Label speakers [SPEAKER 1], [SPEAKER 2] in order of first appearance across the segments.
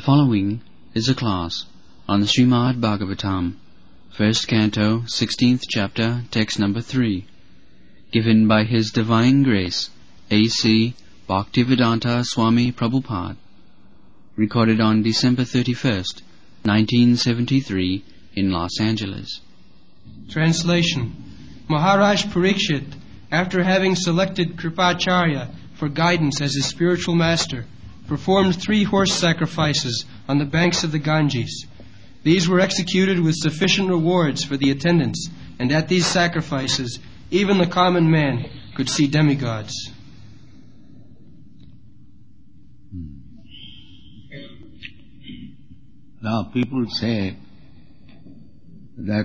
[SPEAKER 1] The following is a class on the Srimad Bhagavatam, first canto, 16th chapter, text number 3, given by His Divine Grace, A.C. Bhaktivedanta Swami Prabhupada, recorded on December 31st, 1973, in Los Angeles.
[SPEAKER 2] Translation. Maharaj Parikshit, after having selected Kripacharya for guidance as his spiritual master, performed 3 horse sacrifices on the banks of the Ganges. These were executed with sufficient rewards for the attendants, and at these sacrifices, even the common man could see demigods.
[SPEAKER 3] Now people say that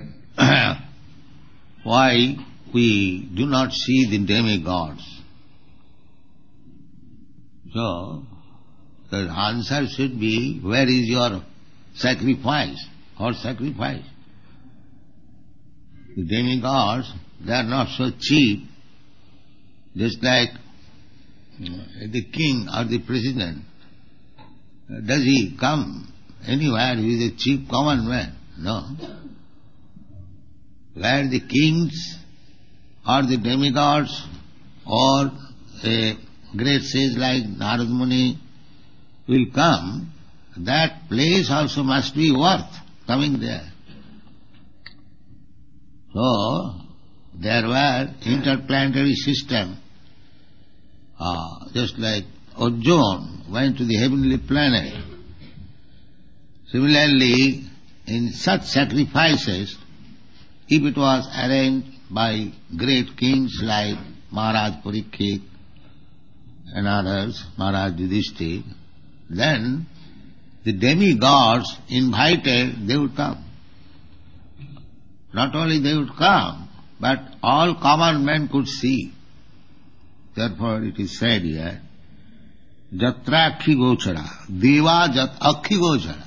[SPEAKER 3] why we do not see the demigods. So, the answer should be, where is your sacrifice or sacrifice? The demigods, they are not so cheap, just like the king or the president. Does he come anywhere? He is a cheap common man. No. Where the kings or the demigods or a great sage like Narad Muni will come, that place also must be worth coming there. So, there were interplanetary system, just like Arjuna went to the heavenly planet. Similarly, in such sacrifices, if it was arranged by great kings like Maharaj Parikshit and others, Maharaj Yudhishthira, then the demigods invited, they would come. Not only they would come, but all common men could see. Therefore it is said here, Jatra Akhi Gochara, Deva Jat Akhi Gochara.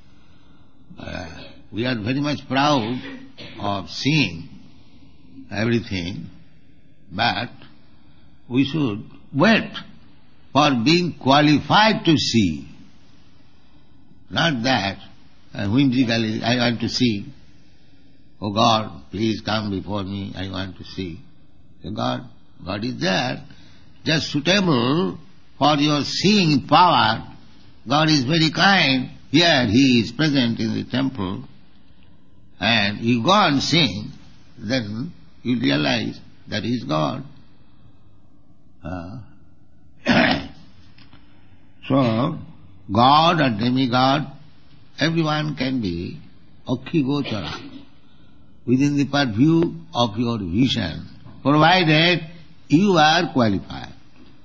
[SPEAKER 3] We are very much proud of seeing everything, but we should wait for being qualified to see. Not that whimsically, I want to see. Oh God, please come before me, I want to see. So God is there, just suitable for your seeing power. God is very kind. Here He is present in the temple, and you go and sing, then you realize that He is God. So, God or demigod, everyone can be Akhi Gochara, within the purview of your vision, provided you are qualified.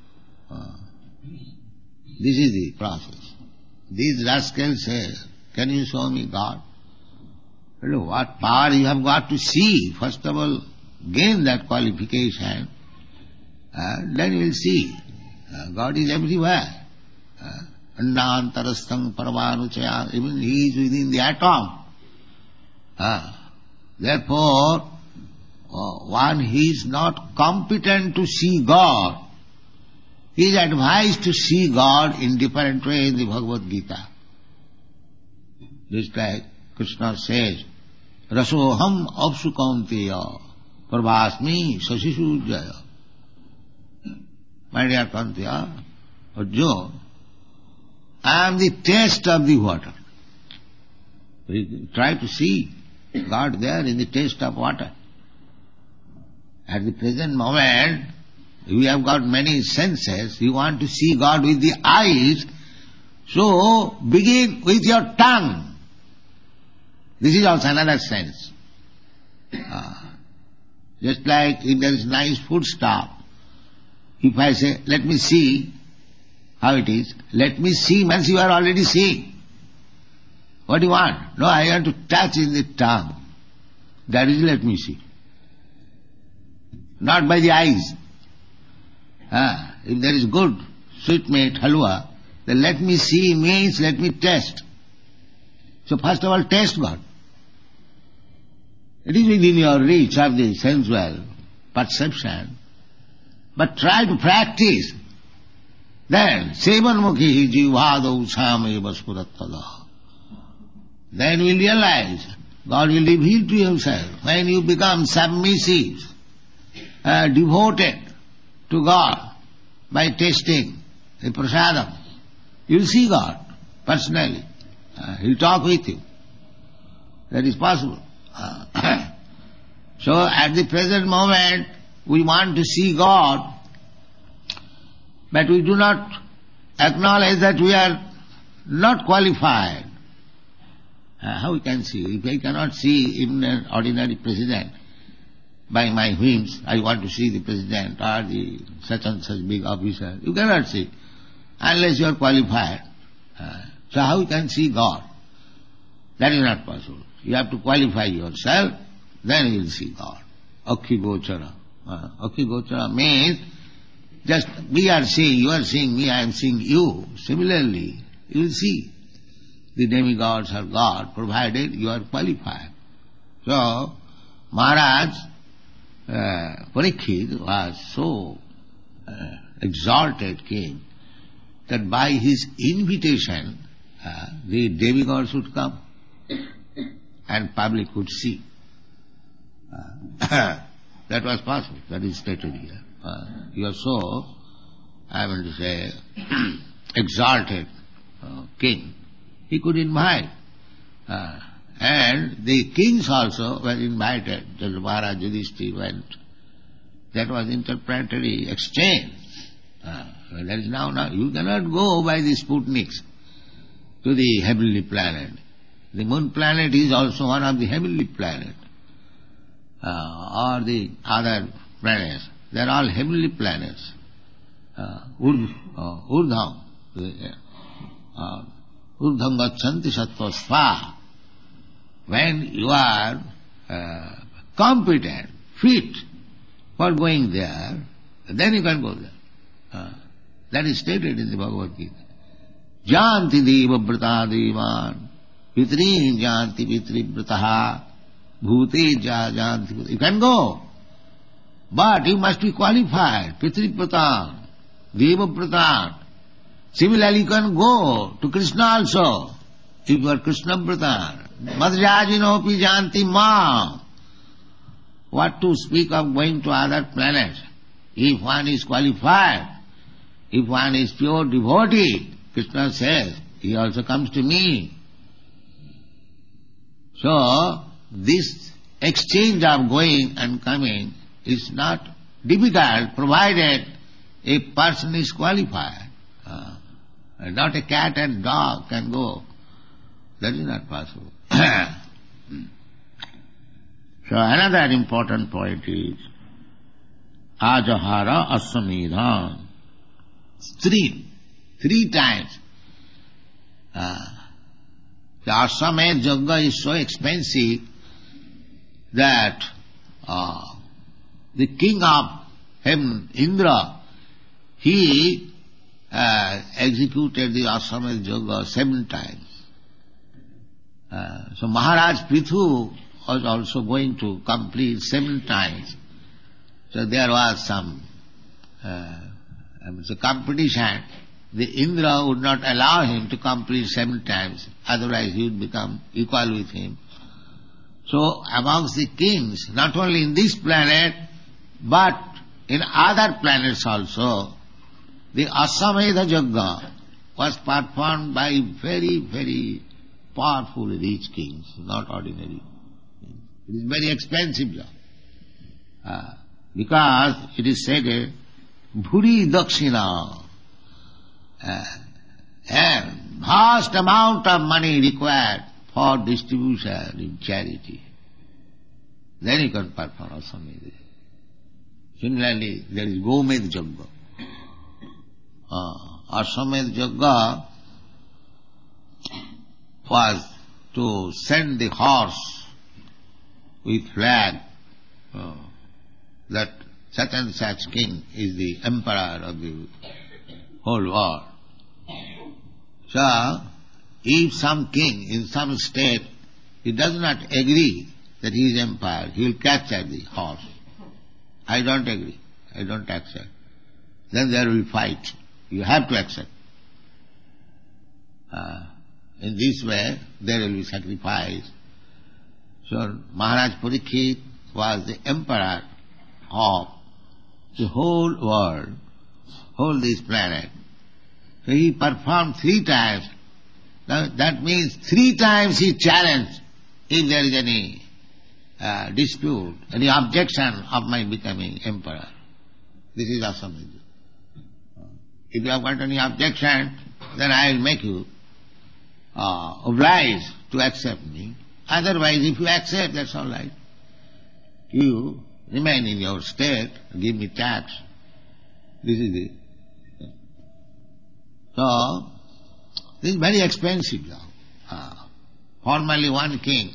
[SPEAKER 3] This is the process. These rascals say, can you show me God? What power you have got to see? First of all, gain that qualification, then you will see. God is everywhere. Andantarastang paramanuchaya, even He is within the atom. Therefore, one who is not competent to see God, he is advised to see God in different ways in the Bhagavad Gita. Just like Krishna says, Rasoham apsu kaunteya prabhasmi sasishu jaya. My dear Kantiya, Arjuna, I am the taste of the water. We try to see God there in the taste of water. At the present moment, we have got many senses. You want to see God with the eyes, so begin with your tongue. This is also another sense. Just like if there is nice food stuff, if I say, let me see how it is, let me see means you are already seeing. What do you want? No, I want to touch in the tongue. That is let me see. Not by the eyes. If there is good sweetmeat, halwa, then let me see means let me taste. So first of all, taste God. It is within your reach of the sensual perception, but try to practice. Then, Sevanmukhi jivadau sameva spurattada. Then you will realize God will reveal to Himself. When you become submissive, devoted to God by tasting the prasadam, you will see God personally. He will talk with you. That is possible. So at the present moment, we want to see God, but we do not acknowledge that we are not qualified. How we can see? If I cannot see even an ordinary president by my whims, I want to see the president or the such and such big officer, you cannot see unless you are qualified. So how you can see God? That is not possible. You have to qualify yourself, then you will see God. Akhi gochara. Akhi gochara means just we are seeing, you are seeing me, I am seeing you. Similarly, you will see the demigods or God, provided you are qualified. So, Maharaj Parikshit was so exalted king that by his invitation the demigods would come and public would see. That was possible. That is stated here. You are so, I am going to say, exalted king. He could invite. And the kings also were invited. The Maharaj Yudhishthira went. That was interplanetary exchange. That is now you cannot go by the Sputniks to the heavenly planet. The moon planet is also one of the heavenly planets. Or the other planets. They are all heavenly planets. Urdham. Urdham gachanti sattva sva. When you are competent, fit for going there, then you can go there. That is stated in the Bhagavad Gita. Janti deva brata devan, pitri janti pitri brataha, bhute janti. You can go, but you must be qualified. Pitri brata, deva brata. Similarly, you can go to Krishna also, if you are Krishna brata. Madhyajinopi janti ma. What to speak of going to other planets? If one is qualified, if one is pure devotee, Krishna says, he also comes to me. So, this exchange of going and coming is not difficult, provided a person is qualified. Not a cat and dog can go. That is not possible. So another important point is Ajahara Aswamedha. Three times. The Aswamedha Yajna is so expensive that the king of heaven, Indra, he executed the Aswamedha Yajna 7 times. So Maharaj Prithu was also going to complete 7 times. So there was some competition. The Indra would not allow him to complete 7 times, otherwise he would become equal with him. So amongst the kings, not only in this planet, but in other planets also, the Aswamedha Yajna was performed by very, very powerful rich kings, not ordinary. It is very expensive job. Because it is said, Bhuri Dakshina, and vast amount of money required for distribution in charity. Then you can perform Aswamedha. Similarly, there is Gomedha Yajna. Aswamedha Yajna was to send the horse with flag that such and such king is the emperor of the whole world. So, if some king in some state, he does not agree that he is empire, he will capture the horse. I don't agree, I don't accept. Then there will fight. You have to accept. In this way, there will be sacrifice. So Maharaj Parikshit was the emperor of the whole world, whole this planet. So he performed 3 times. Now that means 3 times he challenged if there is any dispute, any objection of my becoming emperor. This is Asamvida. If you have got any objection, then I will make you obliged to accept me. Otherwise, if you accept, that's all right. You remain in your state, give me tax. This is it. So, this is very expensive now. Formerly one king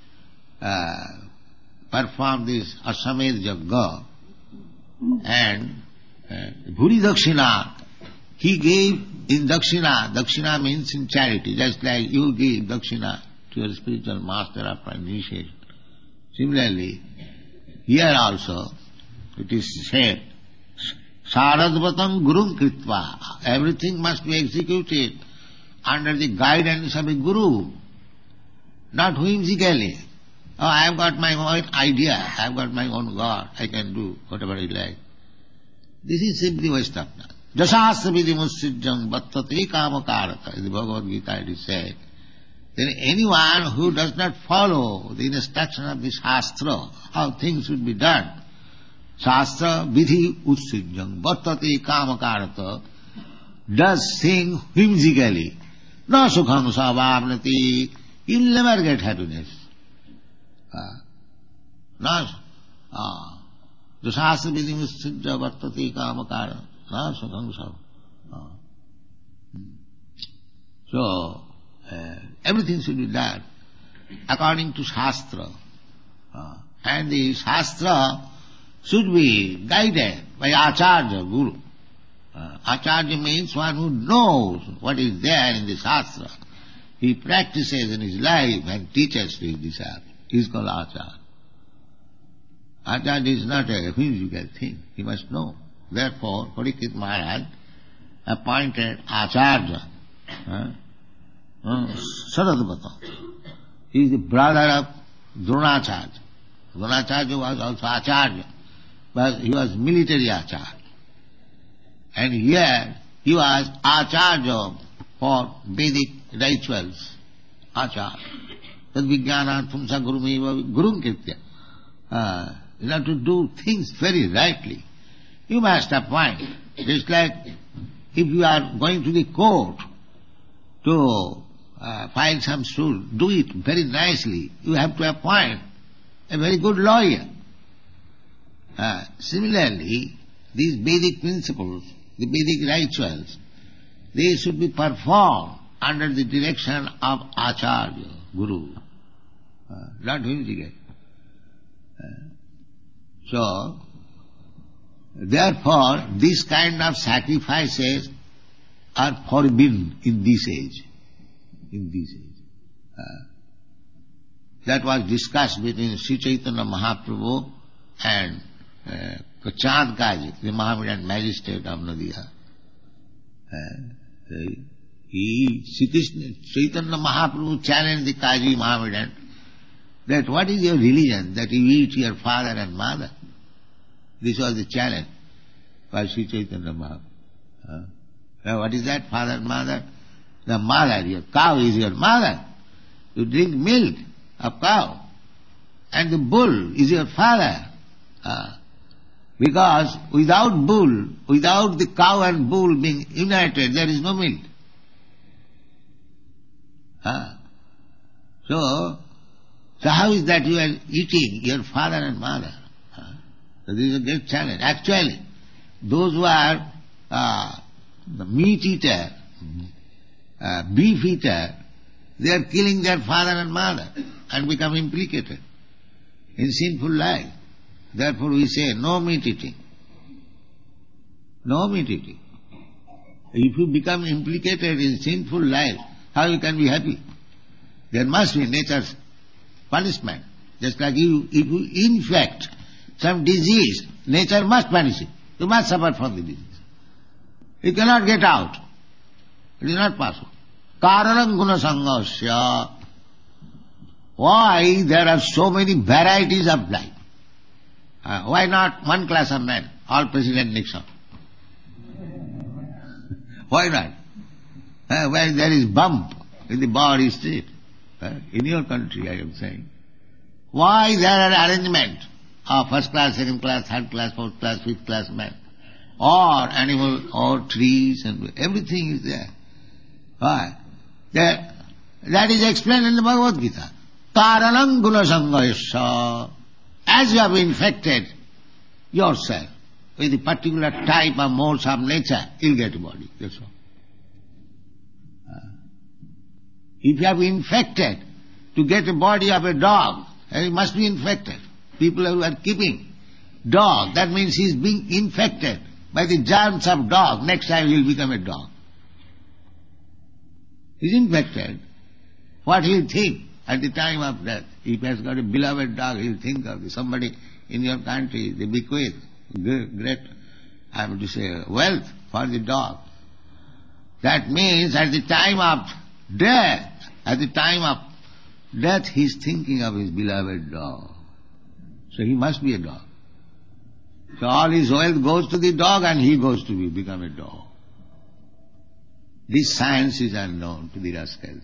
[SPEAKER 3] performed this Aswamed Yajna, and Bhuri Dakshina, he gave in Dakshina. Dakshina means in charity, just like you give Dakshina to your spiritual master after initiation. Similarly, here also it is said, Saradvatam Gurum Kritva. Everything must be executed under the guidance of a guru, not whimsically. Oh, I have got my own idea, I have got my own God, I can do whatever I like. This is simply Vaishnava. Jasasya vidhi musijjam vattate kamakarata. In the Bhagavad Gita it is said, then anyone who does not follow the instruction of the Shastra, how things should be done, Shastra vidhi usijjam vattate kamakarata, does thing whimsically, no sukham savavnati, he'll never get happiness. Jasasya vidhi musijjam vattate kamakarata. So, everything should be done according to Shastra. And the Shastra should be guided by Acharya, Guru. Acharya means one who knows what is there in the Shastra. He practices in his life and teaches to his disciples. He is called Acharya. Acharya is not a whimsical thing. He must know. Therefore, Parikshit Maharaj appointed Acharya, Saradvata. He is the brother of Dronacharya. Dronacharya was also Acharya, but he was military Acharya. And here he was Acharya for Vedic rituals. Acharya. Tad vijnanartham sa gurumeva gurum kirtya. You have to do things very rightly. You must appoint. Just like if you are going to the court to file some suit, do it very nicely. You have to appoint a very good lawyer. Similarly, these Vedic principles, the Vedic rituals, they should be performed under the direction of Acharya, Guru, not whimsical. So, therefore, this kind of sacrifices are forbidden in this age. In this age. That was discussed between Sri Chaitanya Mahaprabhu and Chand Kaji, the Mohammedan magistrate of Nadia. Sri Chaitanya Mahaprabhu challenged the Kaji Mohammedan that what is your religion, that you eat your father and mother? This was the challenge by Sri Chaitanya Mahaprabhu. What is that, father and mother? The mother, your cow is your mother. You drink milk of cow. And the bull is your father. Because without bull, without the cow and bull being united, there is no milk. So how is that you are eating your father and mother? So this is a great challenge. Actually, those who are the meat eater, beef eater, they are killing their father and mother and become implicated in sinful life. Therefore we say no meat eating. No meat eating. If you become implicated in sinful life, how you can be happy? There must be nature's punishment. Just like if you infect some disease, nature must punish it. You must suffer from the disease. You cannot get out. It is not possible. Karanam guna sangasya. Why there are so many varieties of life? Why not one class of men, all President Nixon? Why not? Why there is bump in the body state? In your country, I am saying. Why there are arrangement of first class, second class, third class, fourth class, fifth class men? Or animal, or trees, and everything is there. Why? That is explained in the Bhagavad Gita. Karanam guna sangayasya. As you have infected yourself with a particular type of modes of nature, you'll get a body. That's all. If you have infected to get a body of a dog, he must be infected. People who are keeping dog, that means he is being infected by the germs of dog. Next time he will become a dog. He is infected. What he will think at the time of death? If he has got a beloved dog, he will think of somebody in your country, they bequeath great, I would say, wealth for the dog. That means at the time of death, he is thinking of his beloved dog. So he must be a dog. So all his wealth goes to the dog and he goes to become a dog. This science is unknown to the rascals.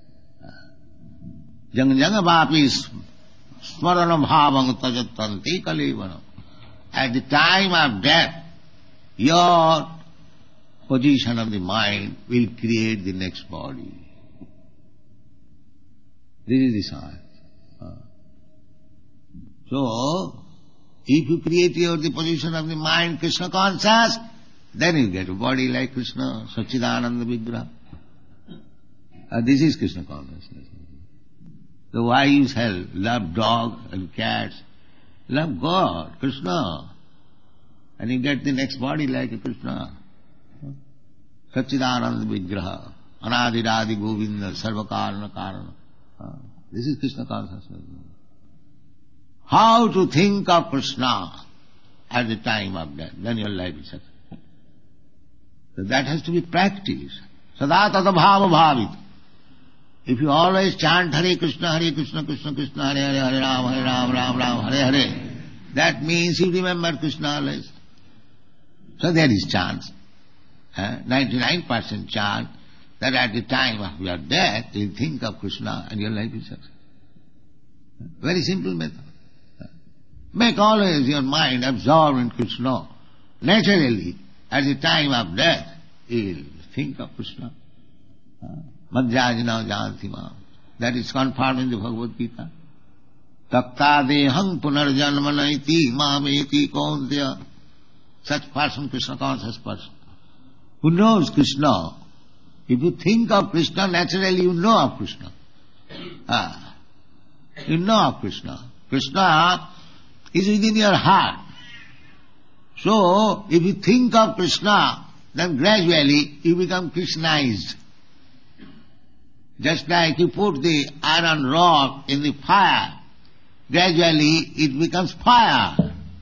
[SPEAKER 3] Jang vapi smarana bhavang tajattanti kalevanam. At the time of death, your position of the mind will create the next body. This is the science. So, if you create the position of the mind Krishna conscious, then you get a body like Krishna, Sachidananda Vigraha. This is Krishna consciousness. So why you shall love dog and cats? Love God, Krishna, and you get the next body like a Krishna. Sachidananda Vigraha, Anadiradi Govinda, Sarvakarana Karana. This is Krishna consciousness. How to think of Krishna at the time of death, then your life is successful. So that has to be practiced. Sada tata bhava bhavit. If you always chant Hare Krishna, Krishna Krishna, Hare Hare, Hare Ram, Ram Ram, Hare Hare, that means you remember Krishna always. So there is chance. 99% chance that at the time of your death, you think of Krishna and your life is successful. Very simple method. Make always your mind absorbed in Krishna. Naturally, at the time of death, you will think of Krishna. Madhyajana janti mam. That is confirmed in the Bhagavad Gita. Takta dehang punarjanmanaiti mameti kaunteya. Such person, Krishna conscious person, who knows Krishna. If you think of Krishna, naturally you know of Krishna. You know of Krishna. Krishna is within your heart. So, if you think of Krishna, then gradually you become Krishnized. Just like you put the iron rod in the fire, gradually it becomes fire.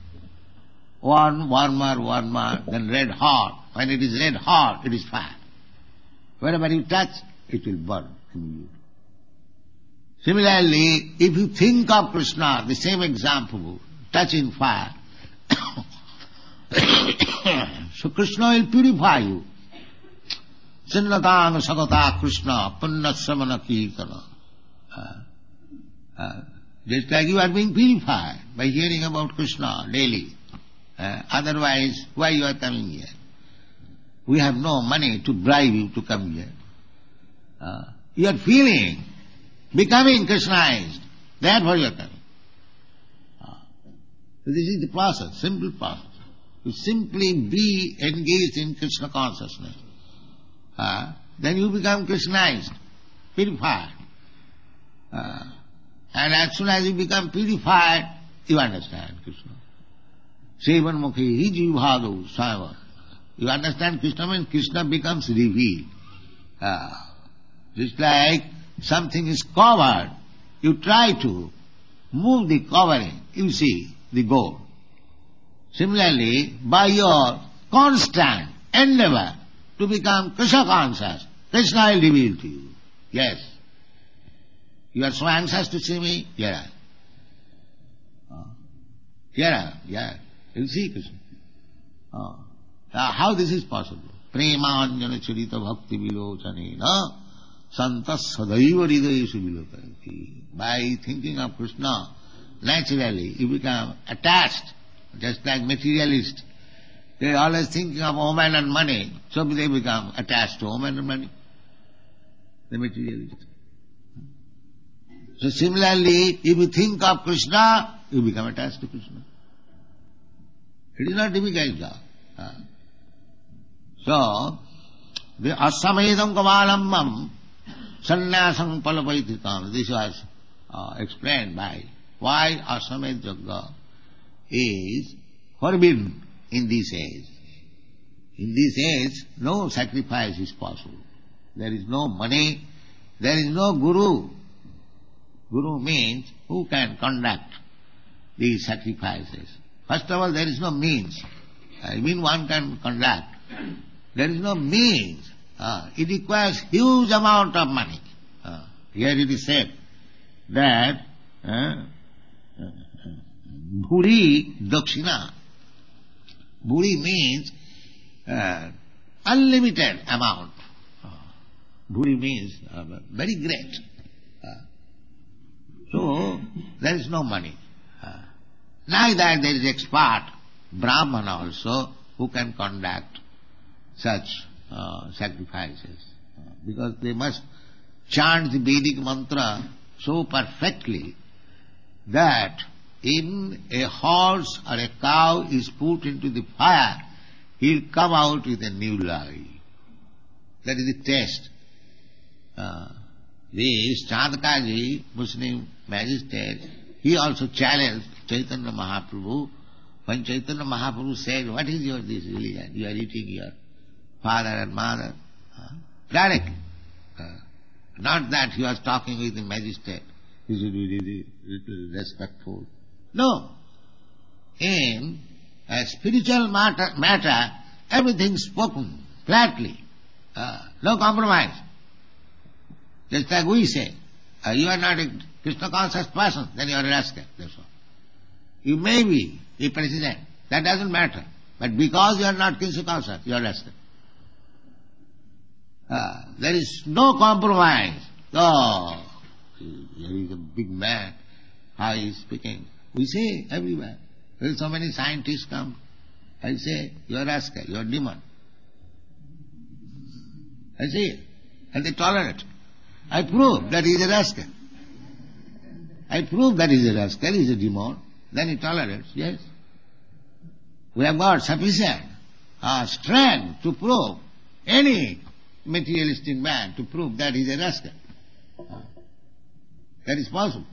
[SPEAKER 3] Warmer, then red hot. When it is red hot, it is fire. Wherever you touch, it will burn immediately. Similarly, if you think of Krishna, the same example, touching fire, so Krishna will purify you. Chinnatang sagata Krishna punnassamana kirtana. Just like you are being purified by hearing about Krishna daily. Otherwise, why you are coming here? We have no money to bribe you to come here. You are feeling, becoming Krishnized. Therefore you are coming. So this is the process, simple process. You simply be engaged in Krishna consciousness. Then you become Krishnized, purified. And as soon as you become purified, you understand Krishna. Sevan mukhi hi jivhadu sava. You understand Krishna means Krishna becomes revealed. Just like something is covered, you try to move the covering, you see the gold. Similarly, by your constant endeavor to become Krishna conscious, Krishna will reveal to you. Yes. You are so anxious to see me? Here I am. Here I am, yeah. You see Krishna. How this is possible? Premanjana charita bhakti vilochane na santas sadaiva hridayeshu vilokanti. By thinking of Krishna, naturally you become attached, just like materialists. They are always thinking of woman and money, so they become attached to woman and money. The materialists. So similarly, if you think of Krishna, you become attached to Krishna. It is not difficult job. So, the asamedam kavalambam sannyasam palapaitikam. This was explained by why asamed yoga is forbidden in this age. In this age, no sacrifice is possible. There is no money, there is no guru. Guru means who can conduct these sacrifices. First of all, there is no means. I mean one can conduct. There is no means. It requires huge amount of money. Here it is said that bhuri dakshina. Bhuri means unlimited amount. Bhuri means very great. So, there is no money. Neither there is expert Brahman also who can conduct such sacrifices. Because they must chant the Vedic mantra so perfectly that if a horse or a cow is put into the fire, he will come out with a new life. That is the test. This Chandakaji, Muslim magistrate, he also challenged Chaitanya Mahaprabhu. When Chaitanya Mahaprabhu said, what is your this religion? You are eating your father and mother. Directly. Not that he was talking with the magistrate. He should be little respectful. No. In a spiritual matter, everything spoken flatly. No compromise. Just like we say, you are not a Krishna conscious person, then you are a rascal. That's all. You may be a president, that doesn't matter. But because you are not Krishna conscious, you are a rascal. There is no compromise. Oh, he is a big man. How he is speaking. We say everywhere. There are so many scientists come. I say, you are a rascal, you are a demon. I say it. And they tolerate. I prove that he is a rascal. I prove that he is a rascal, he is a demon. Then he tolerates, yes. We have got sufficient strength to prove any materialistic man to prove that he is a rascal. That is possible.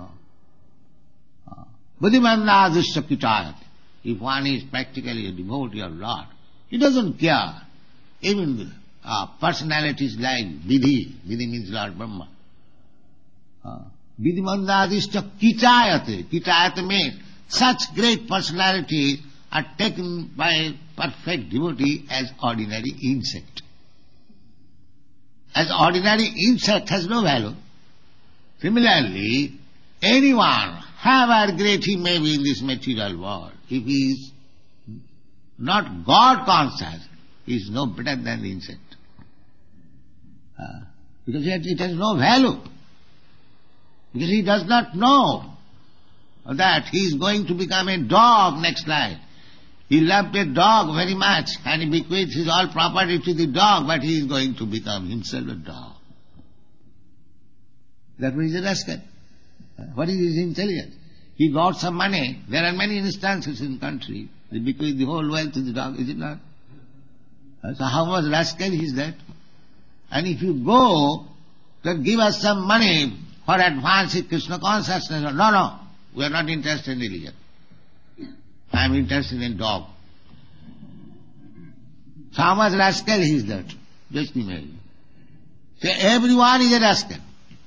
[SPEAKER 3] Buddhimannadusya kitayat. If one is practically a devotee of Lord, he doesn't care. Even personalities like Vidhi. Vidhi means Lord Brahma. Vidhimannadusya kitayat. Kitayat means such great personalities are taken by a perfect devotee as ordinary insect. As ordinary insect has no value. Similarly, anyone, however great he may be in this material world, if he is not God conscious, he is no better than the insect. Because it has no value. Because he does not know that he is going to become a dog next life. He loved a dog very much and he bequeathed his all property to the dog, but he is going to become himself a dog. That means a rascal. What is his intelligence? He got some money. There are many instances in the country. They bequeath the whole wealth to the dog, is it not? So how much rascal is that? And if you go to give us some money for advancing Krishna consciousness, no, we are not interested in religion. I am interested in dog. So how much rascal is that? Just imagine. So everyone is a rascal.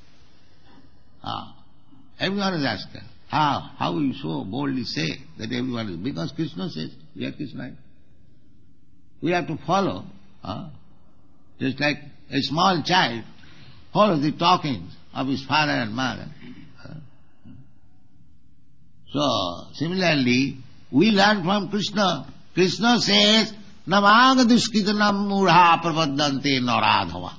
[SPEAKER 3] Everyone is a rascal. How will you so boldly say that everyone is? Because Krishna says, we are Krishna. We have to follow Just like a small child follows the talkings of his father and mother. So, similarly, we learn from Krishna. Krishna says, Namanga duskitanam murha pravaddante naradhava.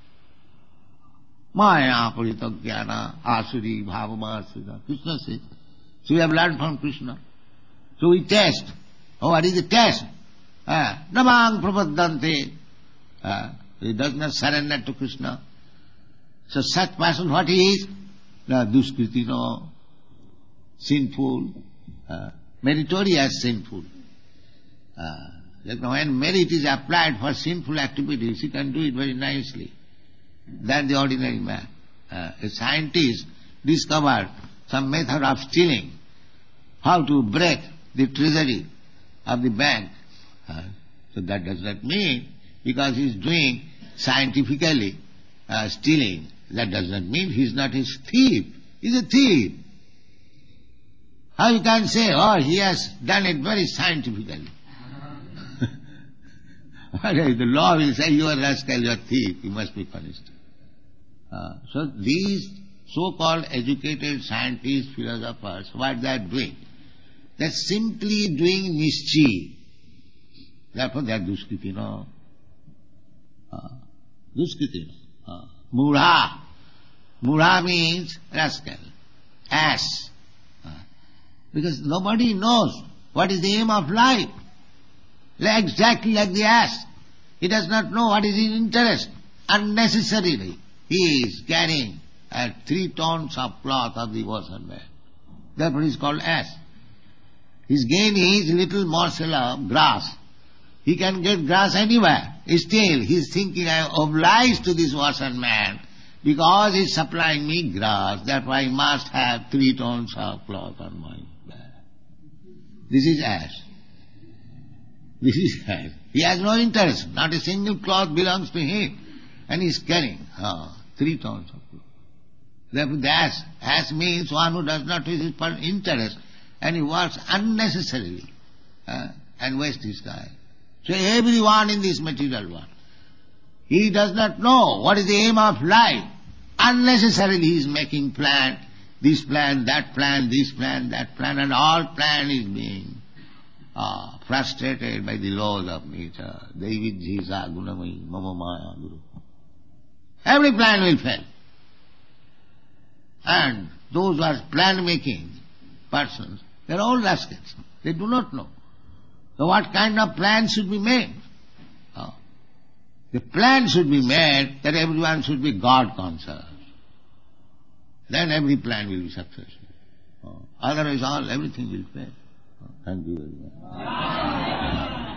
[SPEAKER 3] Maya parita jnana asuri bhavamasura. Krishna says. So we have learned from Krishna. So we test. Oh, what is the test? Namang pravaddante. He does not surrender to Krishna. So such person, what he is? Duskritino, sinful, meritorious sinful. When merit is applied for sinful activities, he can do it very nicely than the ordinary man. A scientist discovered some method of stealing, how to break the treasury of the bank. So that does not mean, because he is doing scientifically stealing, that does not mean he is not a thief. He is a thief. How you can say, oh, he has done it very scientifically? The law will say, you are rascal, you are thief, you must be punished. So these so-called educated scientists, philosophers, what they are doing? They are simply doing mischief. Therefore they are duskritino. Duskritino. Mudha. Mudha means rascal, ass. Because nobody knows what is the aim of life. Exactly like the ass. He does not know what is his interest. Unnecessarily he is carrying 3 tons of cloth of the ocean man. Therefore he is called ass. His gain is little morsel of grass. He can get grass anywhere. Still he is thinking, I am obliged to this ocean man because he is supplying me grass. Therefore I must have 3 tons of cloth on my back. This is ass. This is ass. He has no interest. Not a single cloth belongs to him. And he is carrying 3 tons of cloth. Therefore the ass means one who does not use his interest, and he works unnecessarily and wastes his time. So everyone in this material world, he does not know what is the aim of life. Unnecessarily he is making plan, this plan, that plan, this plan, that plan, and all plan is being frustrated by the laws of nature. Devidjisa gunamai mama maya guru. Every plan will fail. And those who are plan-making persons, they are all rascals. They do not know. So what kind of plan should be made? The plan should be made that everyone should be God-conscious. Then every plan will be successful. Otherwise everything will fail. Thank you very much.